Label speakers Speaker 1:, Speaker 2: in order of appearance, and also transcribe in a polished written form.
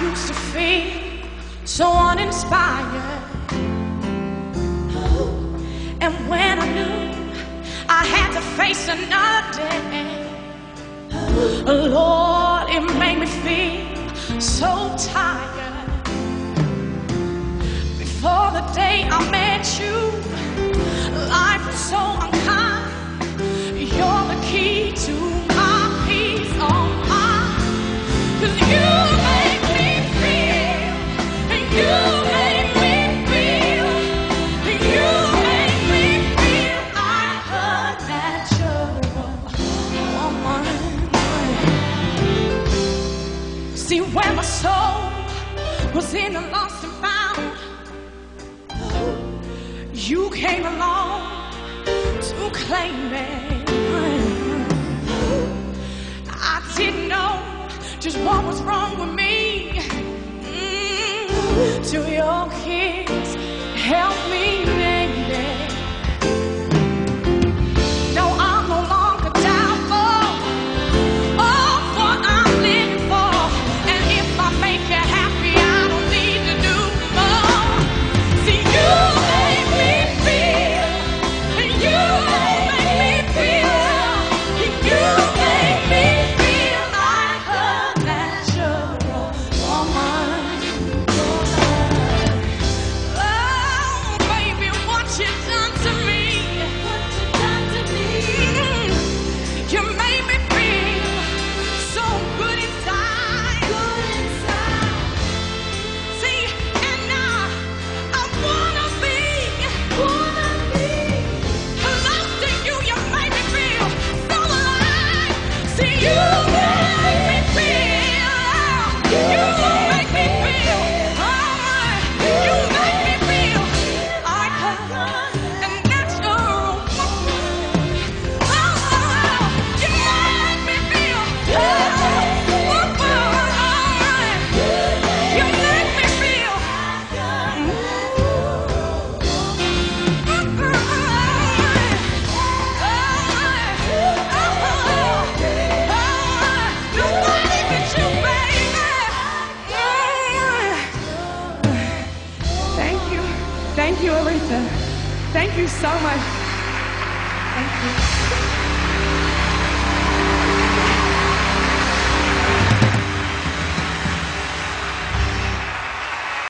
Speaker 1: used to feel so uninspired, and when I knew I had to face another day, Lord, it made me feel so tired. Before the day I met you, life was so unkind. You're the key to my peace of mind, 'cause you make me feel, and you make me feel, and you make me feel. I heard that you're a woman. See, when my soul was in a lost and found, you came along to claim me. I didn't know just what was wrong with me, till your kiss helped me name it. No, I'm no longer doubtful of what I'm living for, and if I make you happy, I don't need to do more. See, you make me feel, and you make me feel, and you make me feel. I heard that you're a woman. Oh, baby, what you done to me? What you done to me? You made me feel so good inside. Good inside. See, and now I wanna be close to you. You made me feel so alive. See, you make me feel. You make me feel. Oh, you make me feel like her, and that's your woman. Oh, you make me feel. You make me feel. Nobody but you, baby. Thank you. Thank you, Aretha. Thank you so much. Thank you.